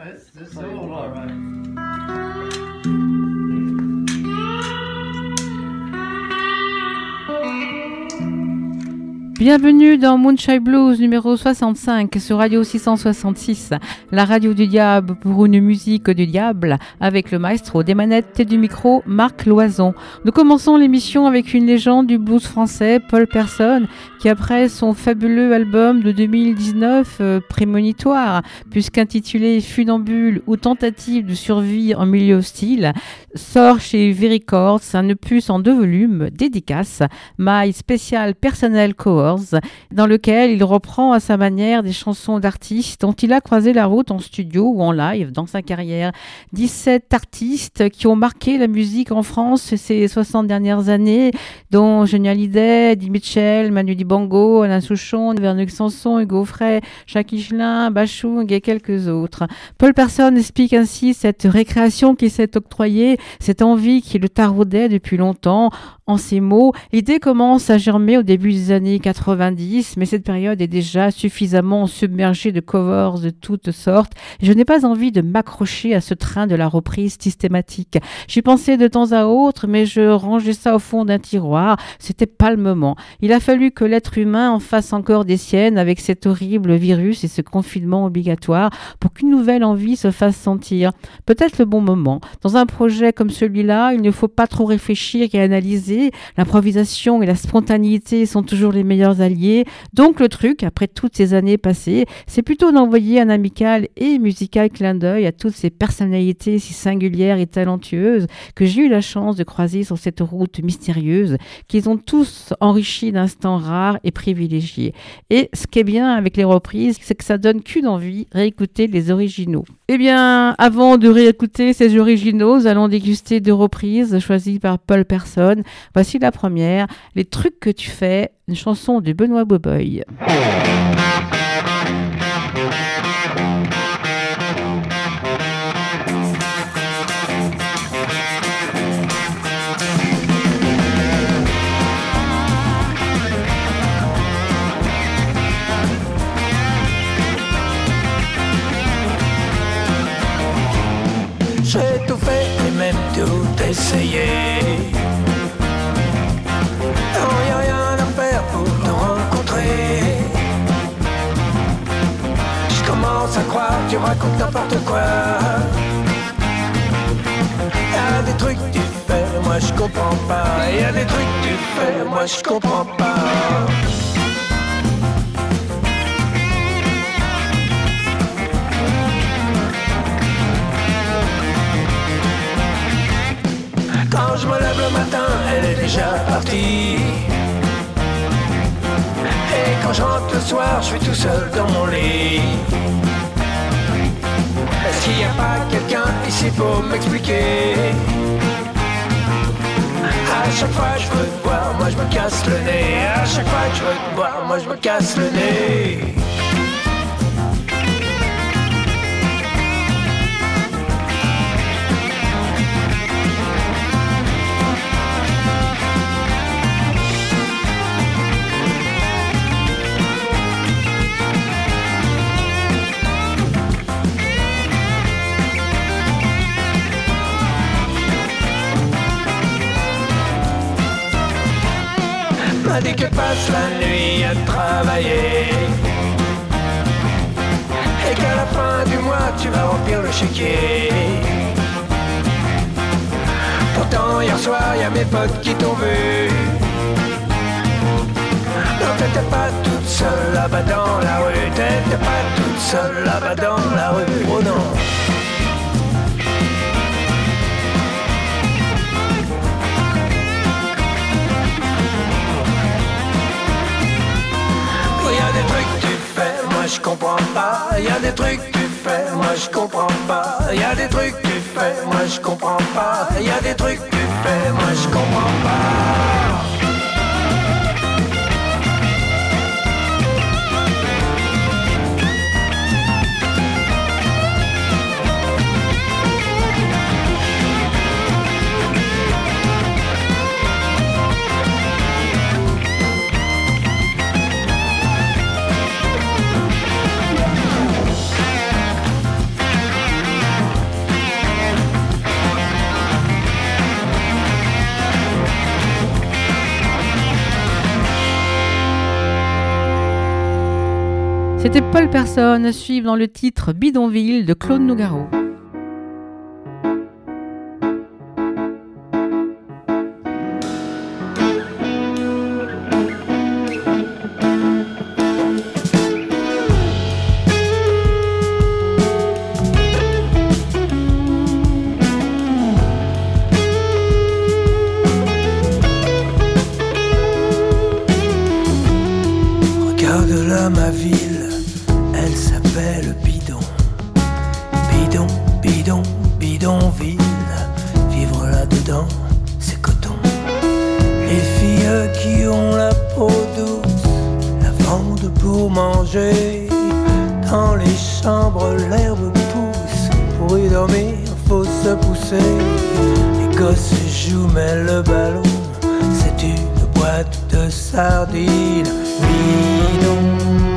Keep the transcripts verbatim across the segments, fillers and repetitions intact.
it's, it's all all right. Bienvenue dans Moonshine Blues numéro soixante-cinq sur Radio six cent soixante-six, la radio du diable pour une musique du diable, avec le maestro des manettes et du micro, Marc Loison. Nous commençons l'émission avec une légende du blues français, Paul Persson, qui après son fabuleux album de deux mille dix-neuf, euh, prémonitoire, puisqu'intitulé Funambule ou tentative de survie en milieu hostile, sort chez V-Records un opus en deux volumes, dédicace, My Special Personnel Cohorts, dans lequel il reprend à sa manière des chansons d'artistes dont il a croisé la route en studio ou en live dans sa carrière. dix-sept artistes qui ont marqué la musique en France ces soixante dernières années, dont Johnny Hallyday, Eddie Mitchell, Manu Dibango, Alain Souchon, Véronique Sanson, Hugo Frey, Jacques Higelin, Bachung et quelques autres. Paul Persson explique ainsi cette récréation qu'il s'est octroyée, cette envie qui le taraudait depuis longtemps. En ces mots, l'idée commence à germer au début des années quatre-vingt-dix, mais cette période est déjà suffisamment submergée de covers de toutes sortes. Je n'ai pas envie de m'accrocher à ce train de la reprise systématique. J'y pensais de temps à autre, mais je rangeais ça au fond d'un tiroir. C'était pas le moment. Il a fallu que l'être humain en fasse encore des siennes avec cet horrible virus et ce confinement obligatoire pour qu'une nouvelle envie se fasse sentir. Peut-être le bon moment. Dans un projet comme celui-là, il ne faut pas trop réfléchir et analyser. L'improvisation et la spontanéité sont toujours les meilleurs alliés. Donc le truc, après toutes ces années passées, c'est plutôt d'envoyer un amical et musical clin d'œil à toutes ces personnalités si singulières et talentueuses que j'ai eu la chance de croiser sur cette route mystérieuse, qu'ils ont tous enrichi d'instants rares et privilégiés. Et ce qui est bien avec les reprises, c'est que ça donne qu'une envie, réécouter les originaux. Eh bien, avant de réécouter ces originaux, nous allons déguster deux reprises choisies par Paul Persson. Voici la première, Les trucs que tu fais, une chanson de Benoît Boboy. J'ai tout fait et même tout essayé. Non, y'a rien à faire pour te rencontrer. Je commence à croire que tu racontes n'importe quoi. Y'a des trucs que tu fais, moi je comprends pas. Y'a des trucs que tu fais, moi je comprends pas. Quand je me lève le matin, elle est déjà partie. Et quand je rentre le soir, je suis tout seul dans mon lit. Est-ce qu'il n'y a pas quelqu'un ici pour m'expliquer? À chaque fois que je veux te voir, moi je me casse le nez. À chaque fois que je veux te voir, moi je me casse le nez. M'a dit qu'elle passe la nuit à travailler et qu'à la fin du mois tu vas remplir le chéquier. Pourtant hier soir y'a mes potes qui t'ont vu. Non, t'étais pas toute seule là-bas dans la rue. T'étais pas toute seule là-bas dans la rue. Oh non. Je comprends pas, y a des trucs que tu fais, moi je comprends pas. Y a des trucs que tu fais, moi je comprends pas. Y a des trucs que tu fais, moi je comprends pas. C'était Paul Personne, suivre dans le titre Bidonville de Claude Nougaro. Regarde là ma ville, elle s'appelle Bidon. Bidon, bidon, bidonville. Vivre là-dedans, c'est coton. Les filles qui ont la peau douce la vendent pour manger. Dans les chambres, l'herbe pousse. Pour y dormir, faut se pousser. Les gosses jouent, mais le ballon, c'est une boîte de sardines. Bidon.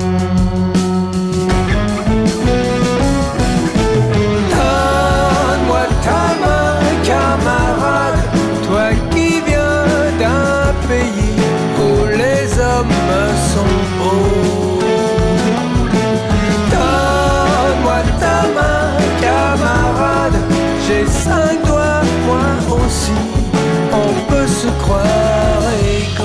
Donne-moi ta main, camarade, toi qui viens d'un pays où les hommes sont beaux. Donne-moi ta main, camarade, j'ai cinq doigts, moi aussi, on peut se croire égaux.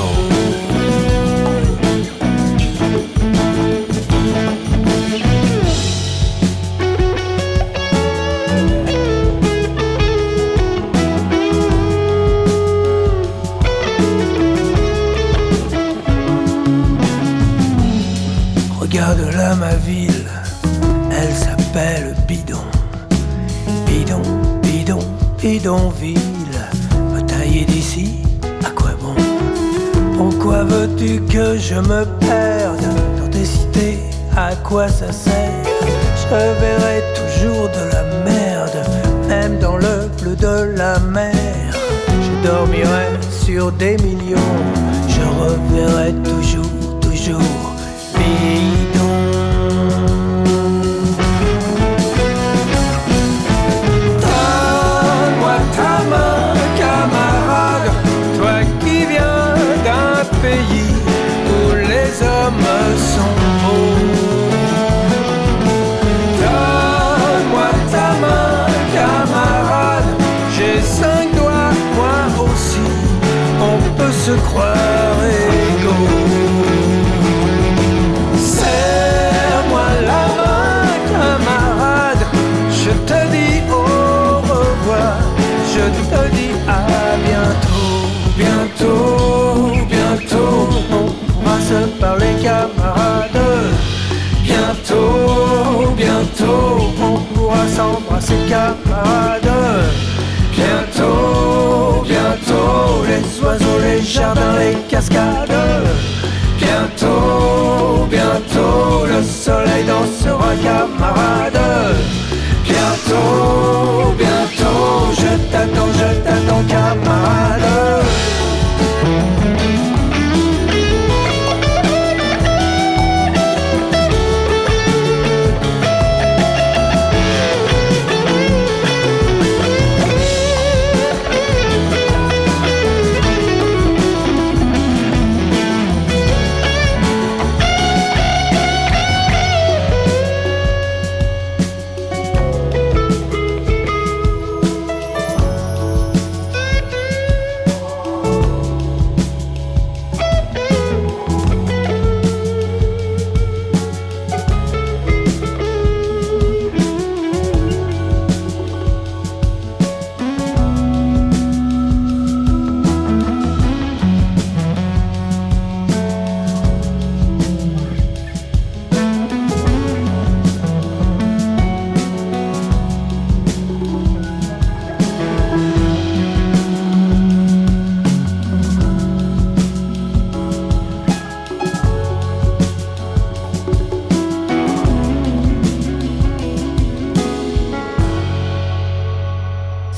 Regarde là ma ville, elle s'appelle Bidon. Bidon, bidon, bidonville. Me tailler d'ici, à quoi bon? Pourquoi veux-tu que je me perde dans tes cités? À quoi ça sert? Je verrai toujours de la merde, même dans le bleu de la mer. Je dormirai sur des millions, je reverrai toujours, toujours Bidon. Donne-moi ta main, camarade, toi qui viens d'un pays où les hommes sont beaux. Donne-moi ta main, camarade, j'ai cinq doigts, moi aussi, on peut se croire égaux. Serre-moi la main, camarade, je te dis au revoir, je te dis à bientôt. Bientôt, bientôt, on pourra se parler, camarade. Bientôt, bientôt, on pourra s'embrasser, camarade. Bientôt, bientôt, les oiseaux, les jardins, les cascades. Bientôt, bientôt, le soleil dansera, camarade. Bientôt, bientôt, je t'attends, je t'attends, camarade.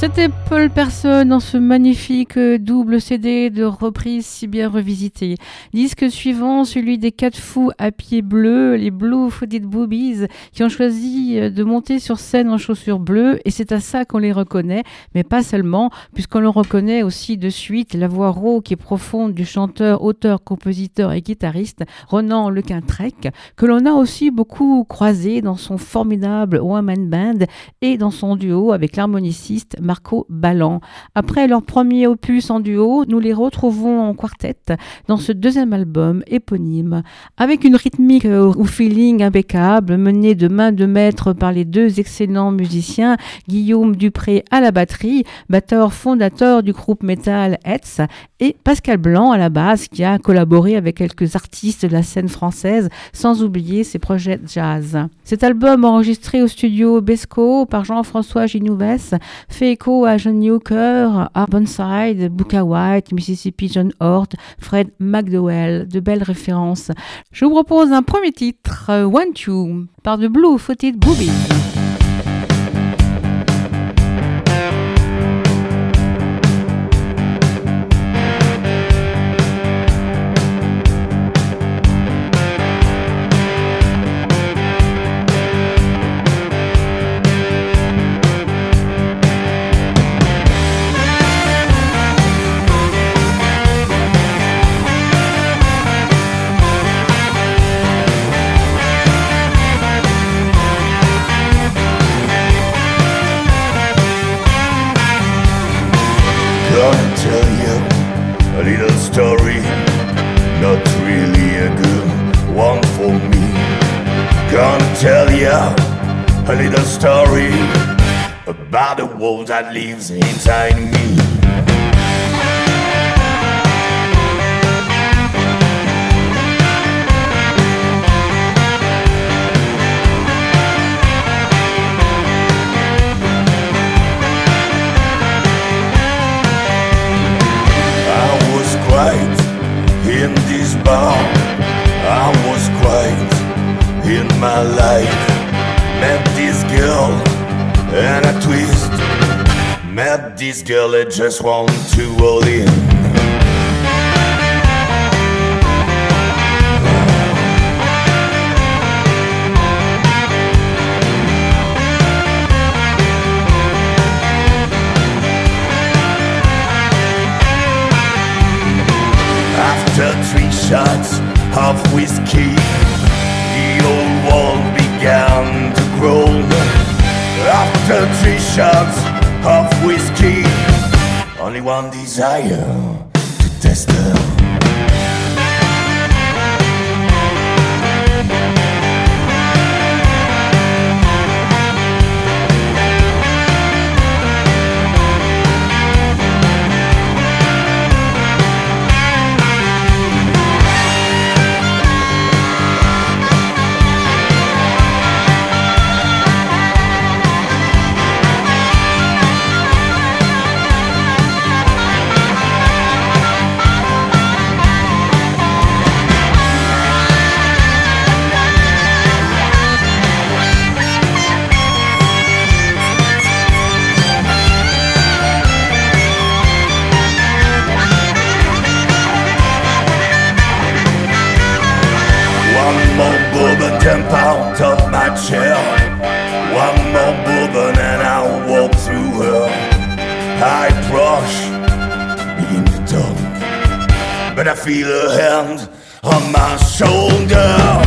C'était Paul Person dans ce magnifique double C D de reprises si bien revisité. Disque suivant, celui des quatre fous à pieds bleus, les Blue Footed Boobies, qui ont choisi de monter sur scène en chaussures bleues, et c'est à ça qu'on les reconnaît, mais pas seulement, puisqu'on le reconnaît aussi de suite la voix rauque et profonde du chanteur, auteur, compositeur et guitariste Ronan Lequintrec, que l'on a aussi beaucoup croisé dans son formidable one-man band et dans son duo avec l'harmoniciste Marco Ballan. Après leur premier opus en duo, nous les retrouvons en quartet dans ce deuxième album éponyme, avec une rythmique ou feeling impeccable, menée de main de maître par les deux excellents musiciens, Guillaume Dupré à la batterie, batteur fondateur du groupe métal Hetz, et Pascal Blanc à la basse, qui a collaboré avec quelques artistes de la scène française, sans oublier ses projets jazz. Cet album, enregistré au studio Besco par Jean-François Ginouvès, fait écho à John Newker, à Burnside, Booker White, Mississippi John Hort, Fred McDowell, de belles références. Je vous propose un premier titre, One Two, par The Blue Footed Boobies. Story, not really a good one for me. Gonna tell ya a little story about the wolf that lives inside me. In this bar, I was quiet in my life. Met this girl and a twist. Met this girl, I just want to hold in. After three shots of whiskey, the old wall began to groan. After three shots of whiskey, only one desire, to test her. Jump out of my chair. One more bourbon and I'll walk through her. I brush in the dark, but I feel her hand on my shoulder.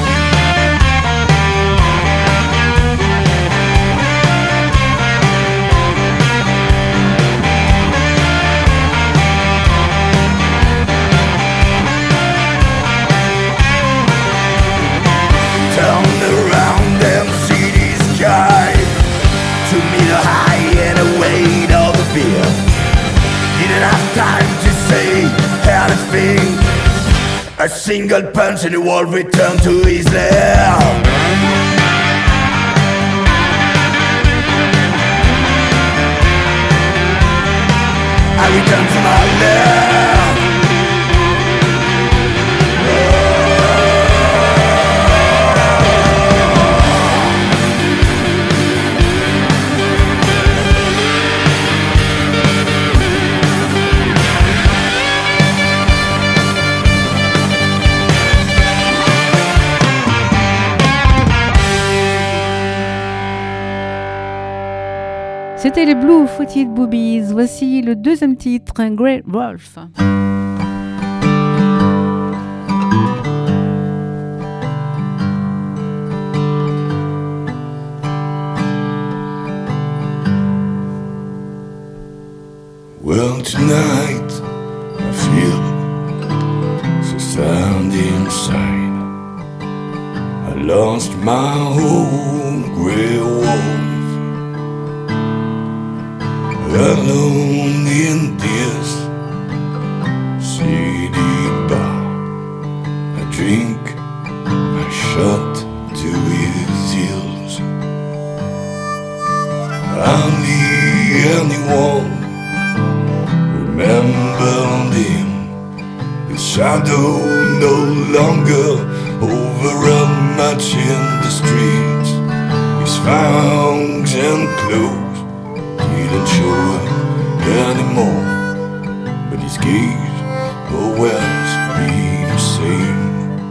A single punch and the wall returned to his lair. I returned to my lair. C'était les Blue Footed Boobies. Voici le deuxième titre, un Grey Wolf. Well, tonight I feel so sad inside. I lost my whole grey wolf alone in this city bar. I drink my shot to his heels. I'm the only one remembered him. His shadow no longer over much in the streets. His fangs and clothes didn't show up anymore, but his gaze always be the same.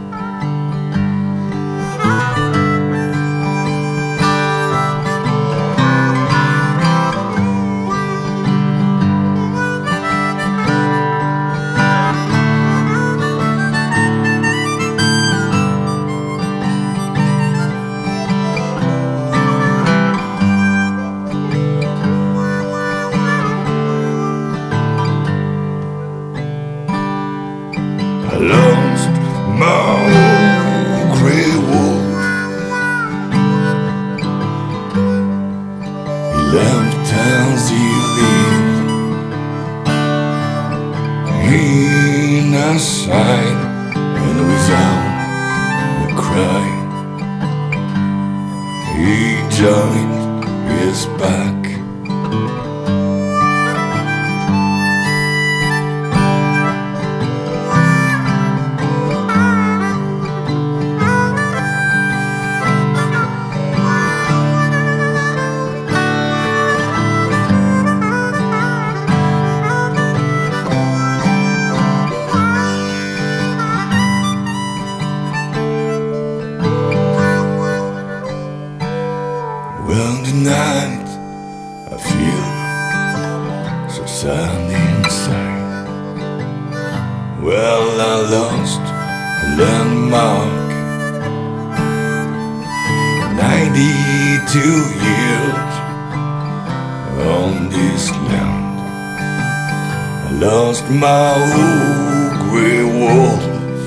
My old grey wolf,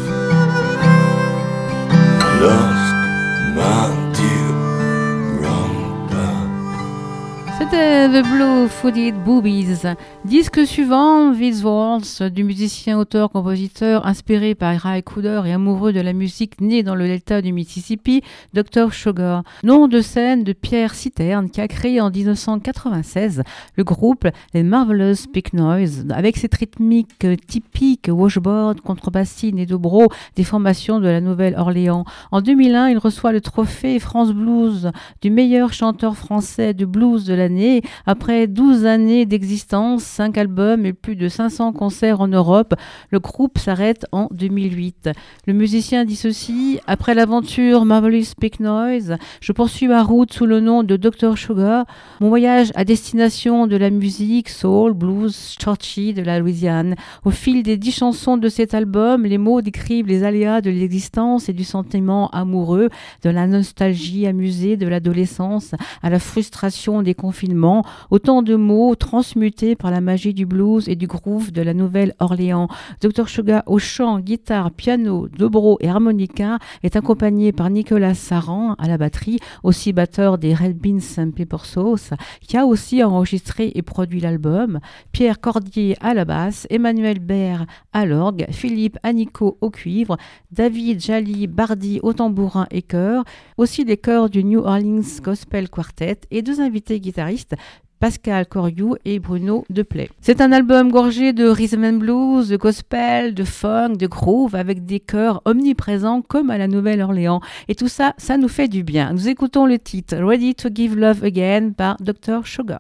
lost my dear grandpa. C'était The Blue Footed Boobies. Disque suivant, These Waltz, du musicien, auteur, compositeur, inspiré par Ry Cooder et amoureux de la musique, né dans le delta du Mississippi, docteur Sugar. Nom de scène de Pierre Citerne, qui a créé en dix-neuf cent quatre-vingt-seize le groupe Les Marvelous Big Noise, avec cette rythmique typique, washboard, contrebassine et dobro, des formations de la Nouvelle-Orléans. En deux mille un, il reçoit le trophée France Blues du meilleur chanteur français de blues de l'année. Après douze années d'existence, cinq albums et plus de cinq cents concerts en Europe, le groupe s'arrête en deux mille huit. Le musicien dit ceci: après l'aventure Marvelous Big Noise, je poursuis ma route sous le nom de docteur Sugar, mon voyage à destination de la musique soul, blues, churchy de la Louisiane. Au fil des dix chansons de cet album, les mots décrivent les aléas de l'existence et du sentiment amoureux, de la nostalgie amusée de l'adolescence à la frustration des confinements, autant de mots transmutés par la magie du blues et du groove de la Nouvelle-Orléans. docteur Sugar au chant, guitare, piano, dobro et harmonica est accompagné par Nicolas Saran à la batterie, aussi batteur des Red Beans and Pepper Sauce, qui a aussi enregistré et produit l'album, Pierre Cordier à la basse, Emmanuel Baird à l'orgue, Philippe Anico au cuivre, David Jali Bardi au tambourin et chœur, aussi les chœurs du New Orleans Gospel Quartet et deux invités guitaristes, Pascal Coriou et Bruno Deplay. C'est un album gorgé de rhythm and blues, de gospel, de funk, de groove, avec des chœurs omniprésents comme à la Nouvelle-Orléans. Et tout ça, ça nous fait du bien. Nous écoutons le titre Ready to Give Love Again par docteur Sugar.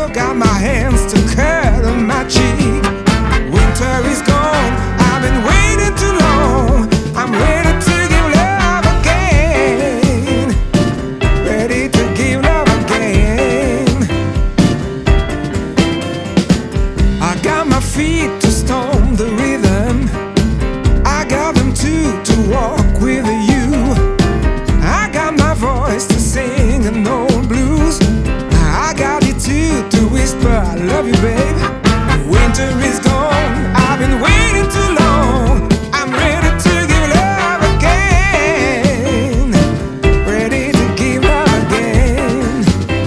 got my hands to curl my cheek. Winter is gone, I've been waiting too long. I'm ready to give love again. Ready to give love again. I got my feet to stomp the rhythm. I got them too to walk with you. I got my voice to sing an old blues. I got it too to whisper I love you, babe. Winter is gone, I've been waiting too long. I'm ready to give love again. Ready to give love again.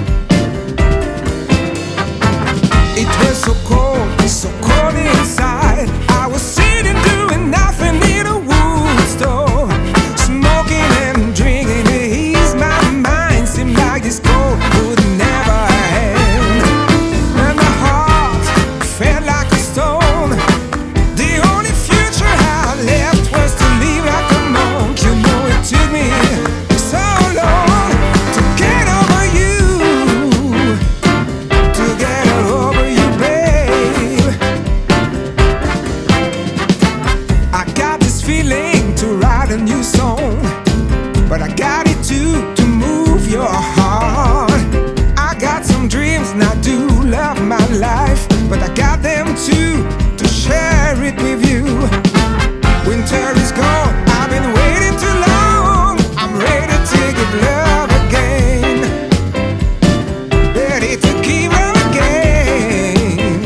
It was so cold, so cold inside. I was sitting doing nothing in a wood store, smoking and drinking to ease my mind. Seemed like this cold would never end. And my heart felt like a stone. The only future I left was to live like a monk. You know it took me so long to get over you, to get over you, babe. I got this feeling to write a new song, but I got it too to move your heart. I got some dreams and I do love my life, but I got them too to share it with you. Winter is gone, I've been waiting too long. I'm ready to give love again. Ready to give love again.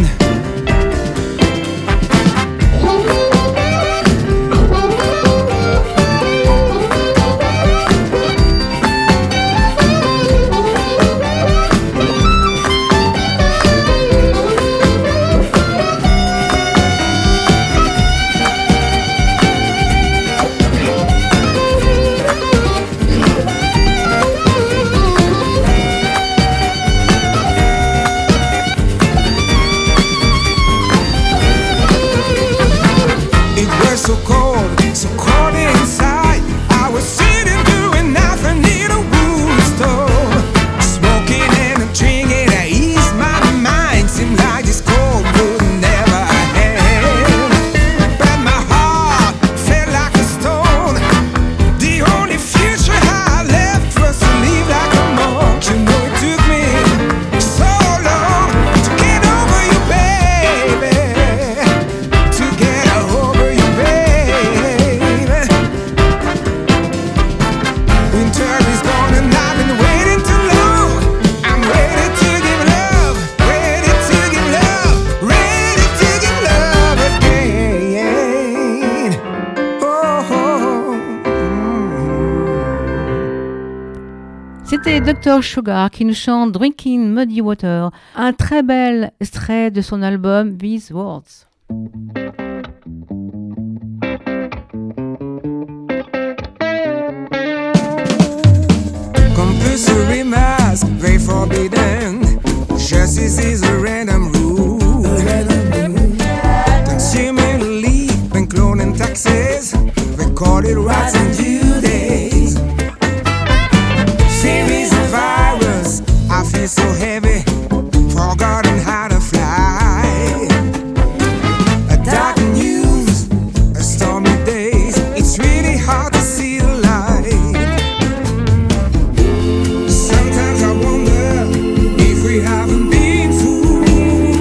It was so cold, so cold inside. I was sitting doing nothing in a wood store, smoking and drinking to ease my mind. Seemed like this cold would never end. But my heart felt like a stone. The only future I left was to live like a monk. You know it took me so long to get over you, baby. To get over you, baby. Winter is gone and I've been waiting too long. I'm ready to give love, ready to give love, ready to give love again. Oh, oh, C'était docteur Sugar qui nous chante Drinking Muddy Water, un très bel extrait de son album These Words. compulsory mask, very forbidden. Justice is a random rule. Consuming leave and cloning taxes, recorded rights and due days. Series of virus, I feel so heavy, forgotten how to fly. A dark news, a stormy days, it's really hard to see the light. Sometimes I wonder if we haven't been fooled.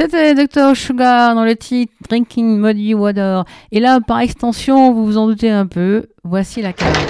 C'était docteur Sugar dans le titre Drinking Muddy Water. Et là, par extension, vous vous en doutez un peu, voici la cave.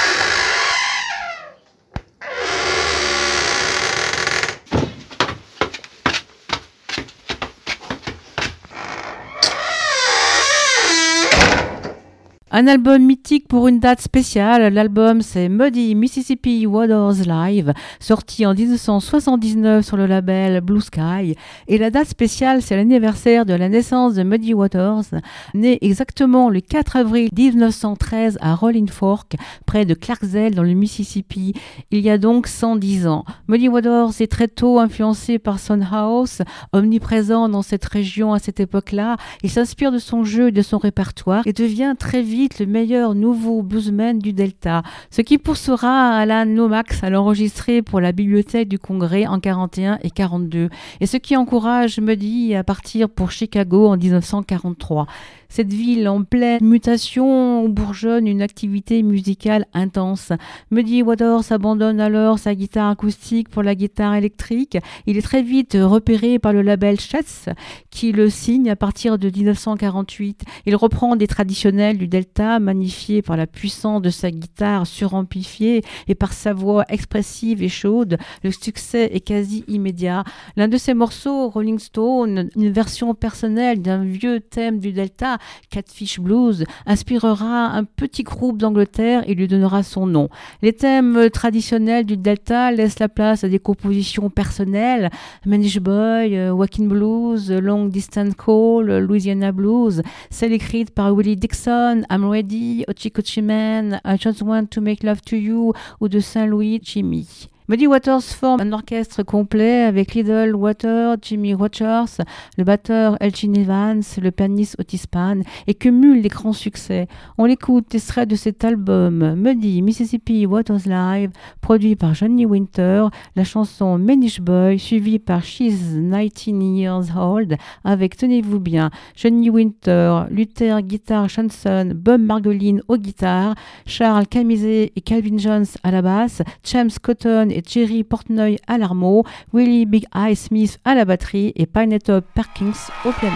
Un album mythique pour une date spéciale. L'album, c'est Muddy Mississippi Waters Live, sorti en dix-neuf cent soixante-dix-neuf sur le label Blue Sky. Et la date spéciale, c'est l'anniversaire de la naissance de Muddy Waters, né exactement le quatre avril dix-neuf cent treize à Rolling Fork, près de Clarksville, dans le Mississippi, il y a donc cent dix ans. Muddy Waters est très tôt influencé par Son House, omniprésent dans cette région à cette époque-là. Il s'inspire de son jeu et de son répertoire et devient très vite le meilleur nouveau bluesman du Delta, ce qui poussera Alan Lomax à l'enregistrer pour la Bibliothèque du Congrès en quarante et un et quarante-deux, et ce qui encourage Muddy à partir pour Chicago en dix-neuf cent quarante-trois. Cette ville en pleine mutation bourgeonne une activité musicale intense. Muddy Waters abandonne alors sa guitare acoustique pour la guitare électrique. Il est très vite repéré par le label Schätz qui le signe à partir de dix-neuf cent quarante-huit. Il reprend des traditionnels du Delta, magnifiés par la puissance de sa guitare suramplifiée et par sa voix expressive et chaude. Le succès est quasi immédiat. L'un de ses morceaux, Rolling Stone, une version personnelle d'un vieux thème du Delta, Catfish Blues, inspirera un petit groupe d'Angleterre et lui donnera son nom. Les thèmes traditionnels du Delta laissent la place à des compositions personnelles, Manish Boy, uh, Walking Blues, Long Distance Call, Louisiana Blues, celles écrites par Willie Dixon, I'm Ready, Ochi Kochi Man, I Just Want to Make Love to You ou de Saint Louis Jimmy. Muddy Waters forme un orchestre complet avec Little Walter, Jimmy Rogers, le batteur Elgin Evans, le pianiste Otis Spann et cumule les grands succès. On l'écoute extrait de cet album Muddy Mississippi Waters Live, produit par Johnny Winter, la chanson Manish Boy suivie par She's nineteen years old avec, tenez-vous bien, Johnny Winter, Luther guitare chanson, Bob Margolin aux guitares, Charles Camisé et Calvin Jones à la basse, James Cotton et Jerry Portnoy à l'armo, Willie Big Eye Smith à la batterie et Pineapple Perkins au piano.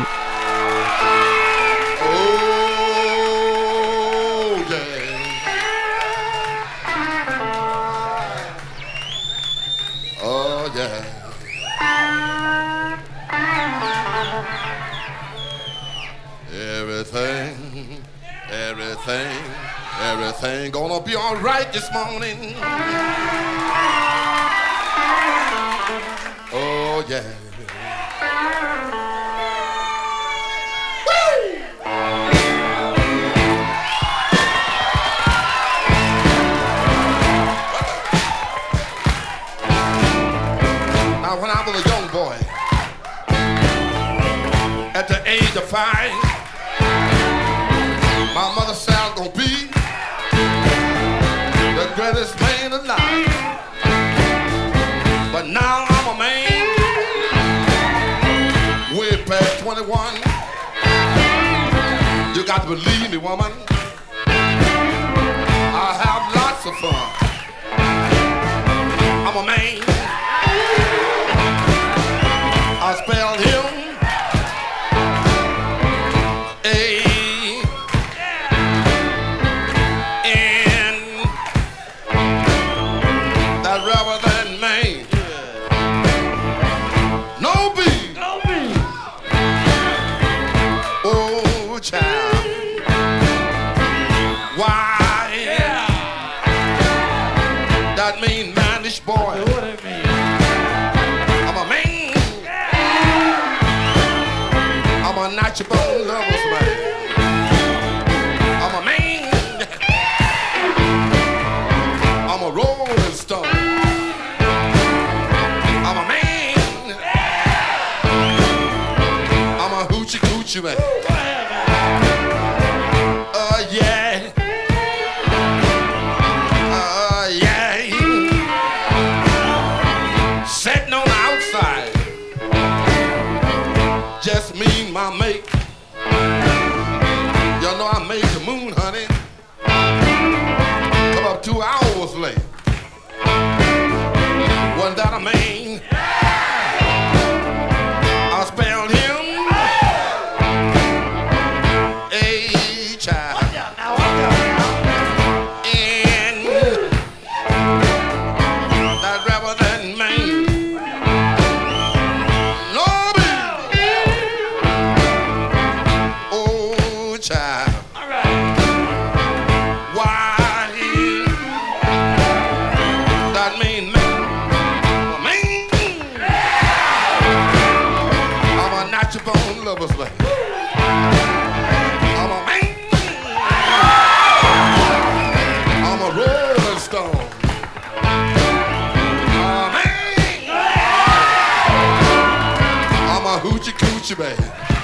Oh, yeah. Oh, yeah. Everything, everything, everything gonna be all right this morning. Oh, yeah. Woo! Now, when I was a young boy, at the age of five, my mother said I was gonna be the greatest man alive. But now I'm a man, way past twenty-one. You got to believe me, woman, I have lots of fun. I'm a man, I spelled him A N, that rather than man. Boy, what it mean? I'm a man. I'm a natural bone lover's man. I'm a man. I'm a rolling stone. I'm a man. I'm a hoochie coochie man. Uh, yeah. Uh, yeah. Sitting on the outside, just me and my mate. Y'all know I made the moon, honey. Come up two hours late. Wasn't that a man? I spelled him lovers, man. I'm a man. I'm a rolling stone. I'm a man. I'm a hoochie coochie man.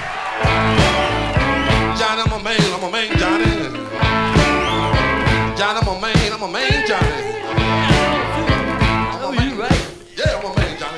Johnny, I'm a man. I'm a man, Johnny. Johnny, I'm a man. I'm a man, Johnny. Oh, you right. Yeah, I'm a man, Johnny.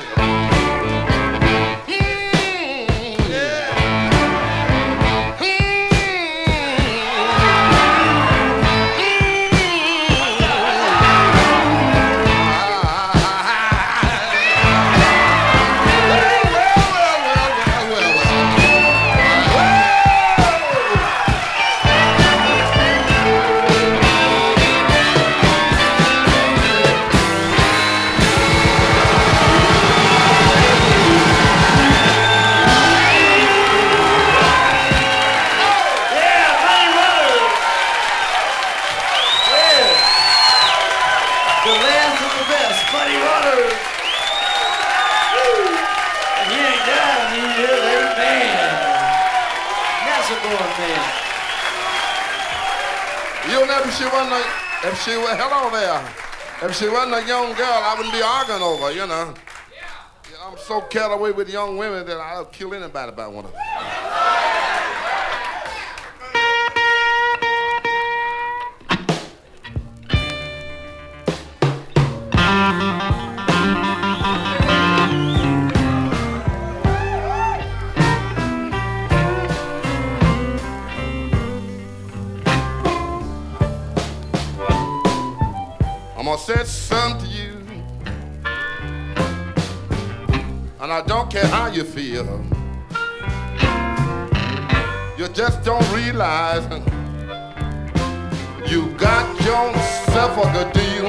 If she wasn't a, if she was, hello there, if she wasn't a young girl, I wouldn't be arguing over, you know. Yeah, I'm so carried away with young women that I'll kill anybody by one of them. I'm gonna say something to you, and I don't care how you feel. You just don't realize you got yourself a good deal.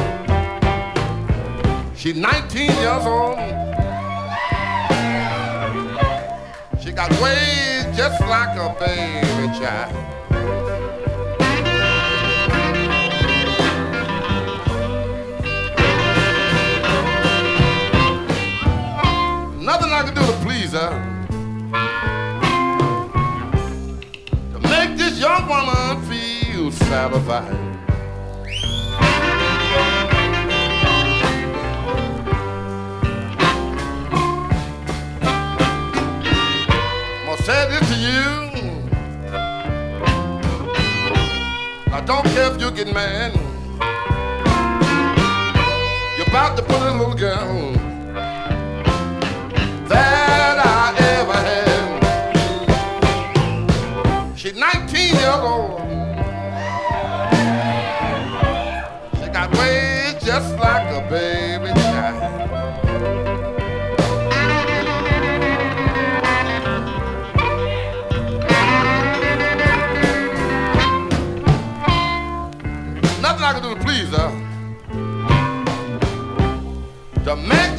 She's nineteen years old. She got ways just like a baby child. Nothing I can do to please her, to make this young woman feel satisfied. I'm gonna say this to you, I don't care if you get mad, you're about to put a little girl that I ever had. She's nineteen years old. She got ways just like a baby child. Nothing I can do to please her, to make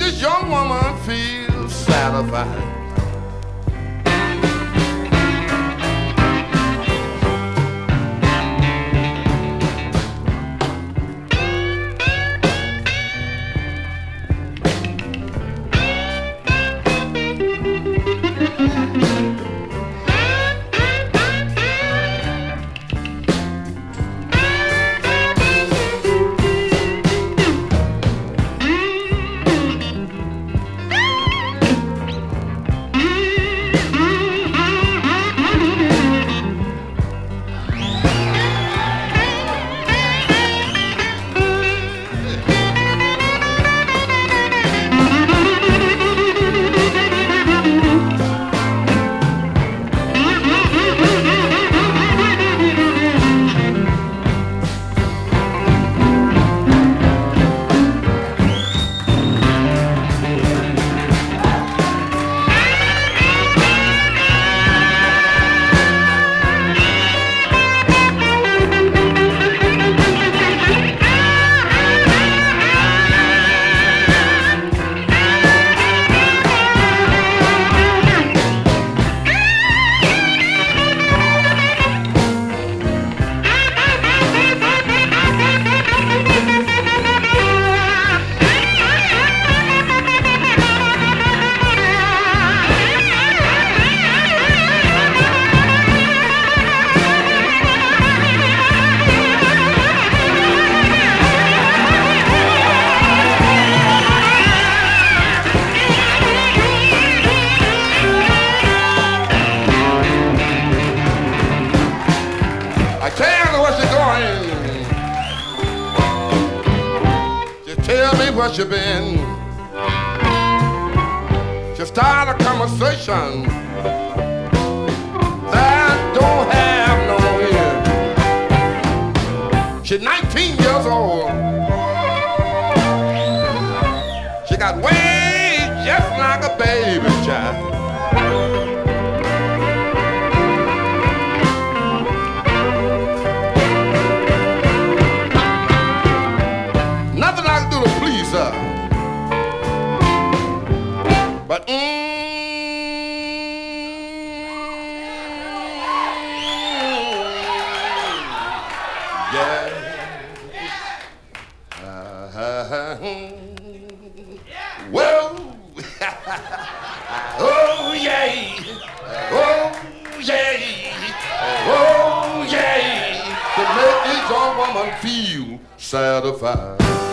much you been? She start a conversation that don't have no end. She's nineteen years old. She got ways just like a baby child. Nothing I can do to please her. But mm, yeah. Uh, well, oh yeah, oh yeah, oh yeah, to make each old woman feel satisfied.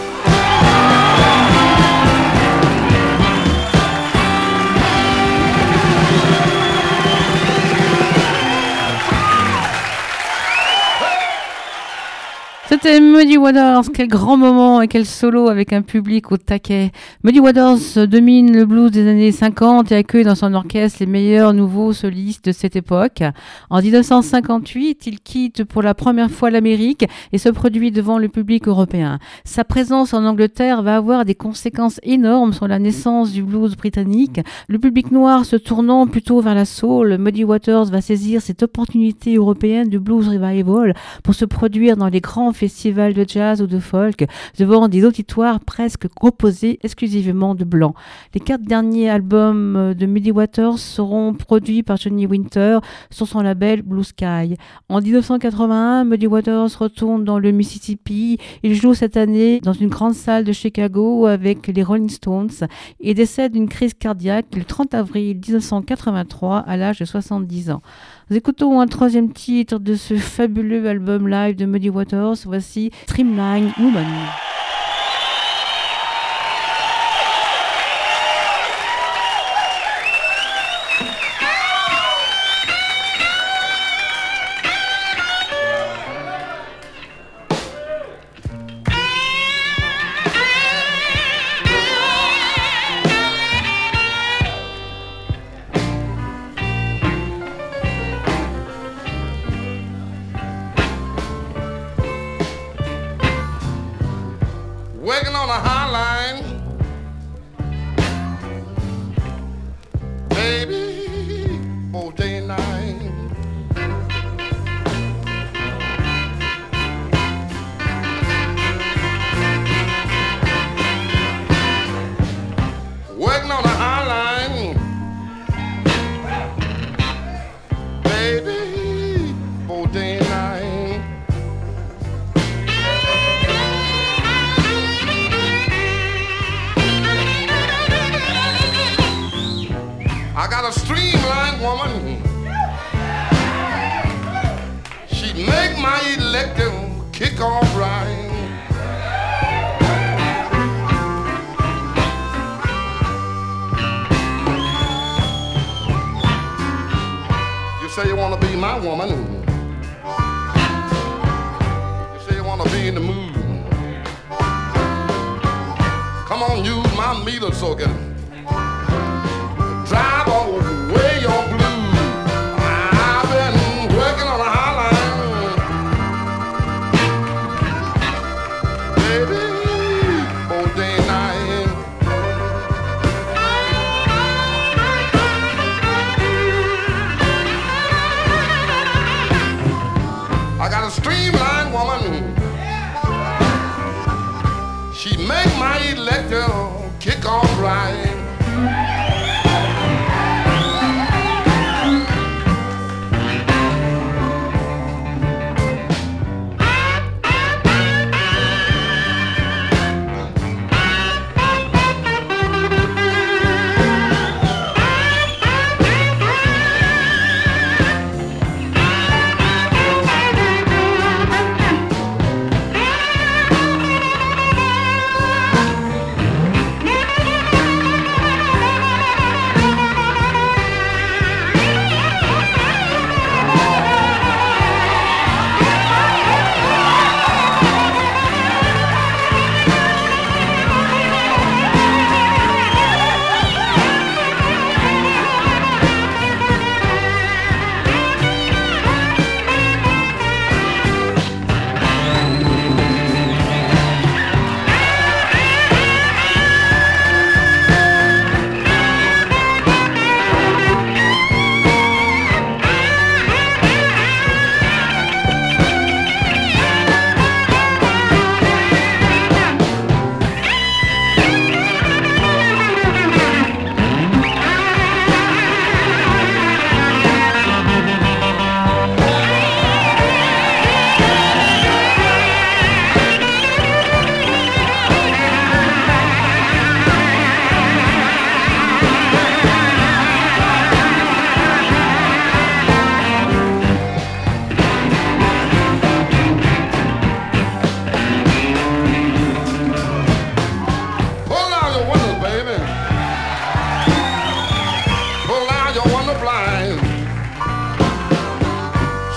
C'était Muddy Waters, quel grand moment et quel solo avec un public au taquet. Muddy Waters domine le blues des années cinquante et accueille dans son orchestre les meilleurs nouveaux solistes de cette époque. En dix-neuf cent cinquante-huit, il quitte pour la première fois l'Amérique et se produit devant le public européen. Sa présence en Angleterre va avoir des conséquences énormes sur la naissance du blues britannique. Le public noir se tournant plutôt vers la soul, Muddy Waters va saisir cette opportunité européenne du blues revival pour se produire dans les grands festivals de jazz ou de folk devant des auditoires presque composés exclusivement de blancs. Les quatre derniers albums de Muddy Waters seront produits par Johnny Winter sur son label Blue Sky. En dix-neuf cent quatre-vingt-un, Muddy Waters retourne dans le Mississippi. Il joue cette année dans une grande salle de Chicago avec les Rolling Stones et décède d'une crise cardiaque le trente avril dix-neuf cent quatre-vingt-trois à l'âge de soixante-dix ans. Nous écoutons un troisième titre de ce fabuleux album live de Muddy Waters. Voici Streamline Woman. Working on a high line, baby, all day and night. Working on a high line, baby, all day and night. I got a streamlined woman. She make my electric kick off right. You say you wanna be my woman. You say you wanna be in the mood. Come on, use my meter socket. Drive away your blues. I've been working on a high line, baby, all day and night. I got a streamlined woman. She make my electric kick off right.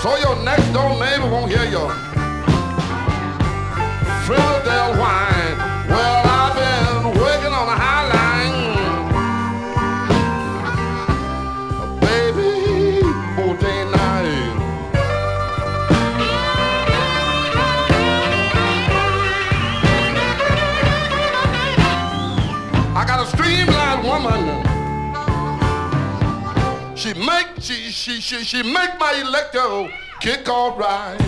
so your next door neighbor won't hear you. Philadelphia wine. Well, I've been working on the high line. Baby, oh, day and night. I got a streamlined woman. She make she she she she make my electro kick all right.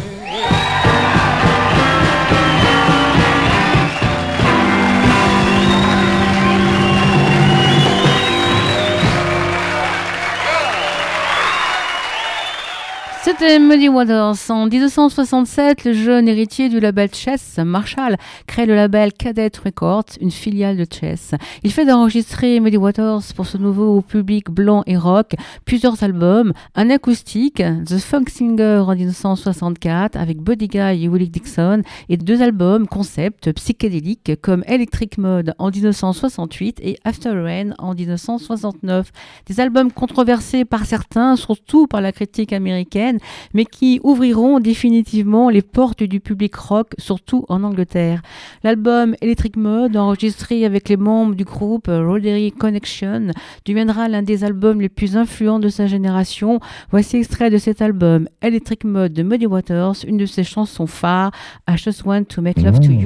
C'était Muddy Waters. En dix-neuf cent soixante-sept, le jeune héritier du label Chess, Marshall, crée le label Cadet Records, une filiale de Chess. Il fait d'enregistrer Muddy Waters pour ce nouveau public blanc et rock plusieurs albums, un acoustique, The Funk Singer en dix-neuf cent soixante-quatre avec Buddy Guy et Willie Dixon, et deux albums concept psychédéliques comme Electric Mode en dix-neuf cent soixante-huit et After Rain en dix-neuf cent soixante-neuf. Des albums controversés par certains, surtout par la critique américaine, mais qui ouvriront définitivement les portes du public rock, surtout en Angleterre. L'album Electric Mode, enregistré avec les membres du groupe Roderick Connection, deviendra l'un des albums les plus influents de sa génération. Voici extrait de cet album Electric Mode de Muddy Waters, une de ses chansons phares, I Just Want to Make Love to You.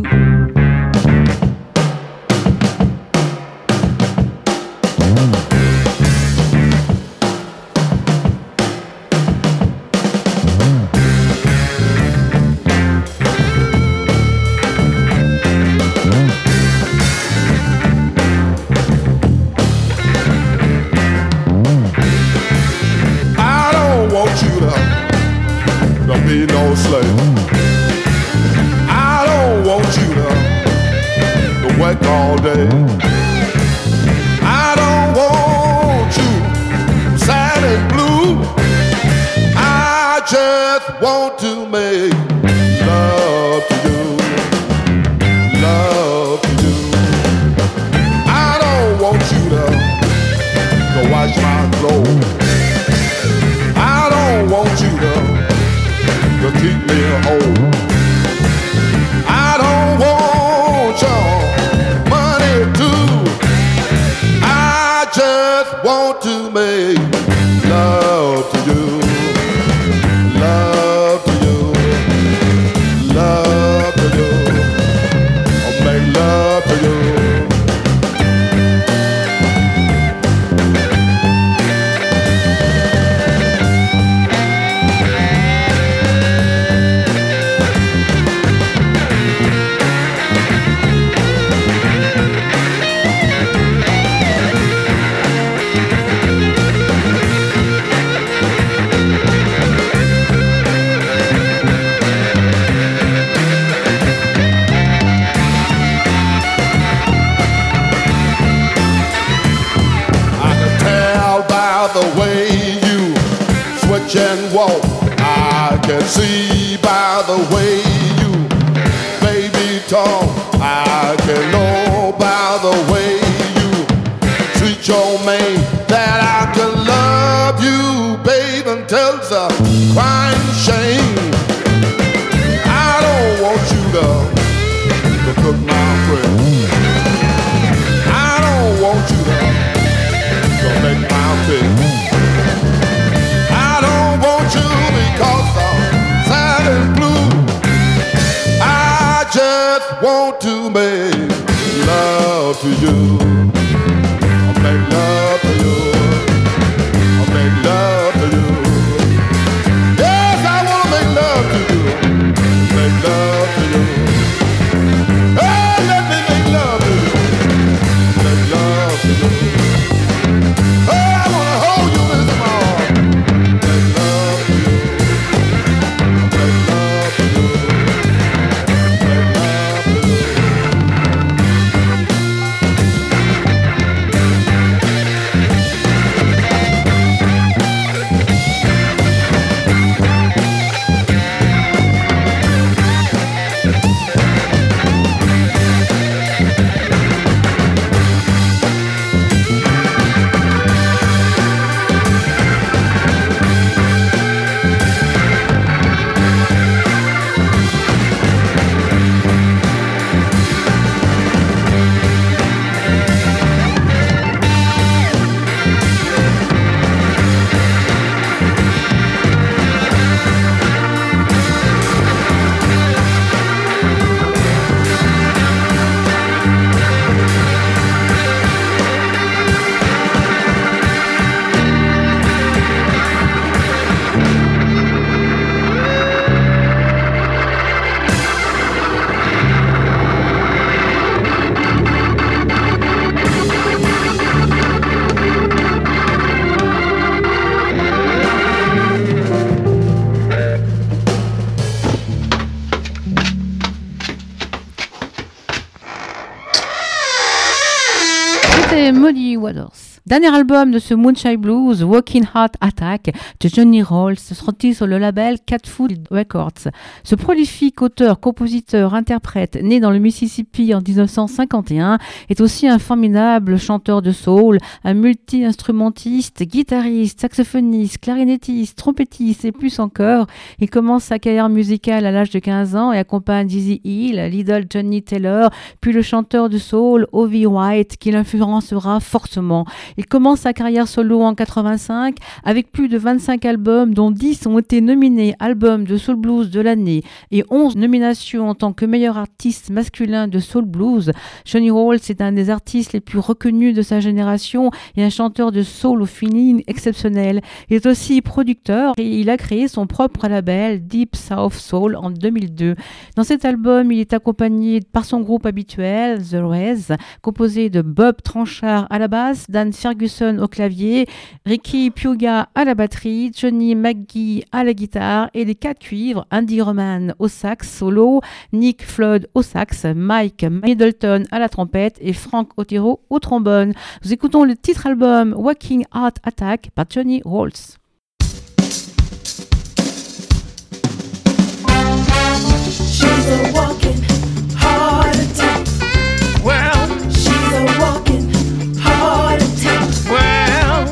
Be no slave. I don't want you to, to work all day. I don't want you sad and blue. I just want to make love to you, love to you. I don't want you to, to wash my clothes. I don't want you to to keep me whole. I don't want your money too. I just want to make love to you, love to you, love to you. I'll make love to you. And walk, I can see by the way you baby talk. I can know by the way you treat your man that I can love you, babe, until it's a crying shame. I don't want you to, to cook my bread. I don't want you to, to make my bed. Because I'm sad and blue. I just want to make love to you. I'll make love to you. I'll make love to you. Yes, I want to make love to you. Make love to you. Hey, let me make love to you. Make love to you. Hey, I want to hold you this morning. Make love to you. Muddy Waters. Dernier album de ce Moonshine Blues, Walking Heart Attack de Johnny Rolls, sorti sur le label Catfoot Records. Ce prolifique auteur, compositeur, interprète, né dans le Mississippi en dix-neuf cent cinquante et un, est aussi un formidable chanteur de soul, un multi-instrumentiste, guitariste, saxophoniste, clarinettiste, trompettiste et plus encore. Il commence sa carrière musicale à l'âge de quinze ans et accompagne Dizzy Hill, l'idole Johnny Taylor, puis le chanteur de soul Ovie White qui l'influencera fortement. Il commence sa carrière solo en quatre-vingt-cinq avec plus de vingt-cinq albums dont dix ont été nominés album de soul blues de l'année et onze nominations en tant que meilleur artiste masculin de soul blues. Johnny Rolls est un des artistes les plus reconnus de sa génération et un chanteur de soul au feeling exceptionnel. Il est aussi producteur et il a créé son propre label Deep South Soul en deux mille deux. Dans cet album, il est accompagné par son groupe habituel, The Rays, composé de Bob Tranchard à la basse, Dan Ferguson au clavier, Ricky Piuga à la batterie, Johnny McGee à la guitare et les quatre cuivres, Andy Roman au sax solo, Nick Flood au sax, Mike Middleton à la trompette et Frank Otero au trombone. Nous écoutons le titre album Walking Heart Attack par Johnny Rolls. She's a walking heart attack. Well, She's a walking heart attack. well,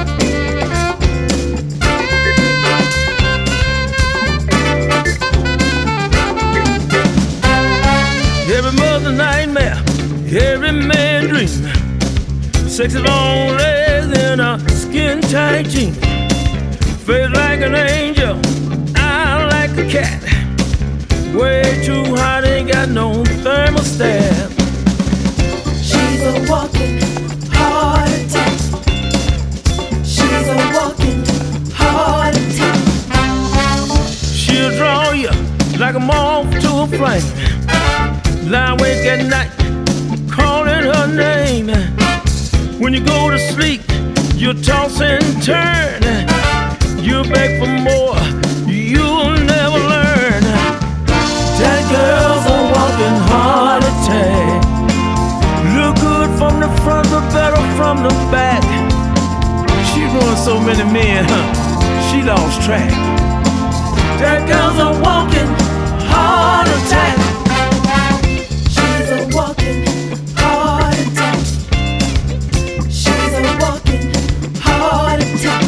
every mother nightmare, every man dream. Sexy long legs and a skin tight jean. Face like an angel, eye like a cat. Way too hot, ain't got no thermostat. She's a walking heart attack. She's a walking heart attack. She'll draw you like a moth to a flame. Lie awake at night, calling her name. When you go to sleep, you toss and turn. You beg for more, you'll never learn. That girl's a walking heart attack. Look good from the front, but better from the back. She ruined so many men, huh? She lost track. That girl's a walking heart attack. She's a walking heart attack. She's a walking heart attack.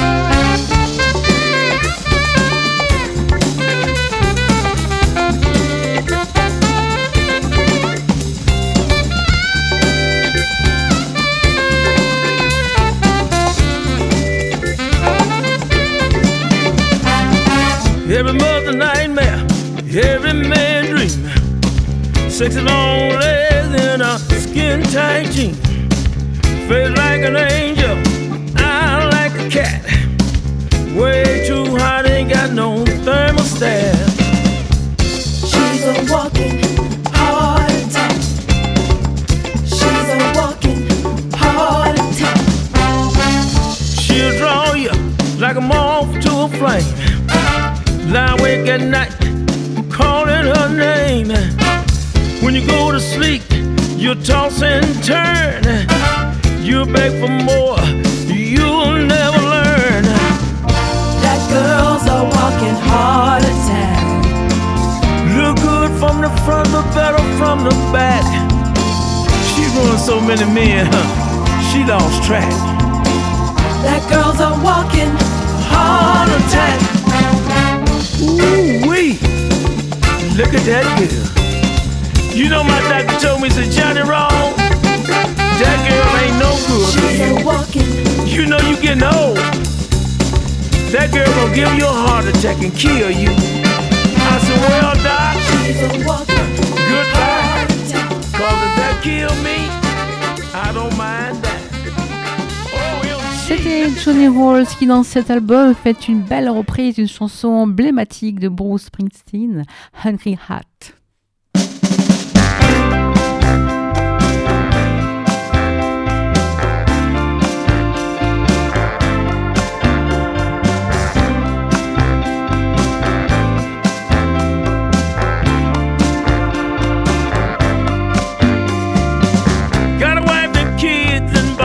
Every mother nightmare, every man dream. Sexy long legs and a skin tight jean. Face like an angel, eye like a cat. Way too hot, ain't got no thermostat. She's a walking heart attack. She's a walking heart attack. She'll draw you like a moth to a flame. Lie awake at night, calling her name. When you go to sleep, you toss and turn. You beg for more, you'll never learn. That girl's a walking heart attack. Look good from the front, but better from the back. She ruined so many men, huh? She lost track. That girl's a walking heart attack. Ooh-wee, look at that girl. You know my doctor told me, said, Johnny Roll, that girl ain't no good for She's a you. walking. You know you getting old. That girl gonna give you a heart attack and kill you. I said, well, doc, She's a walking goodbye. heart attack. Cause if that kill me, I don't mind that. Oh, well, C'était Johnny Rolls qui dans cet album fait une belle reprise d'une chanson emblématique de Bruce Springsteen, Hungry Heart. got a wife and kids and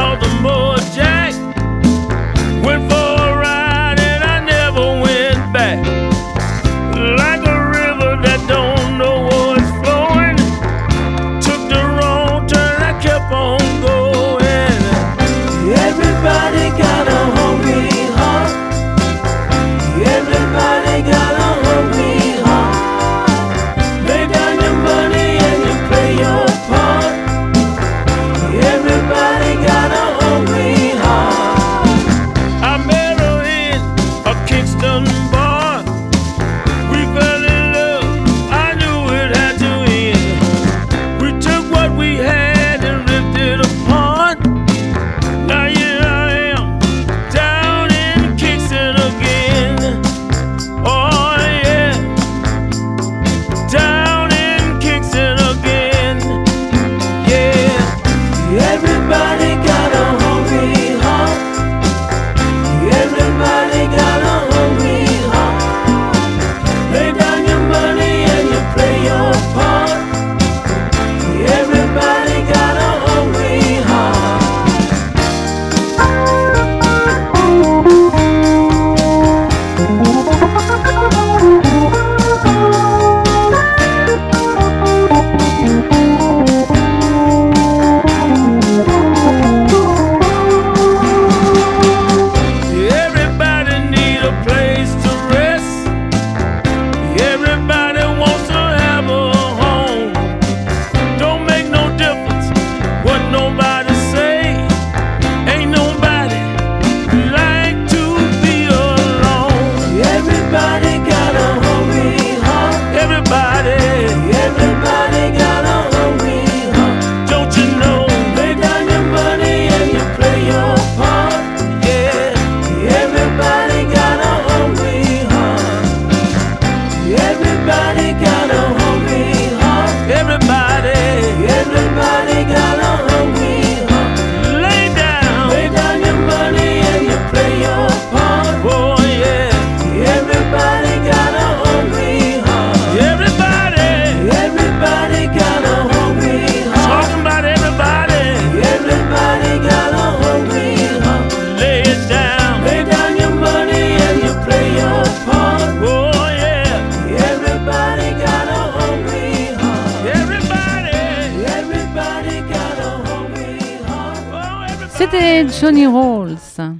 C'était Johnny Rolls.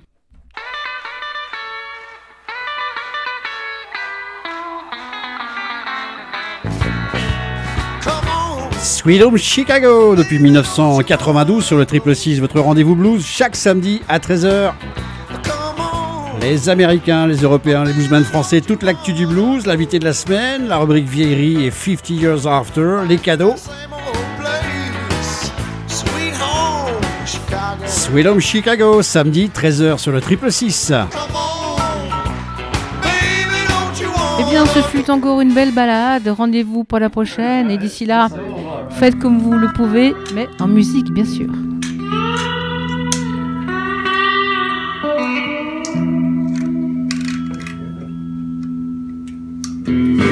Sweet Home Chicago depuis mille neuf cent quatre-vingt-douze sur le triple six, votre rendez-vous blues chaque samedi à treize heures. Les Américains, les Européens, les bluesmen français, toute l'actu du blues, l'invité de la semaine, la rubrique vieillerie et cinquante years after, les cadeaux. Sweet Home Chicago, samedi treize heures sur le triple six. Eh bien, ce fut encore une belle balade. Rendez-vous pour la prochaine. Et d'ici là, faites comme vous le pouvez, mais en musique, bien sûr. Mm-hmm.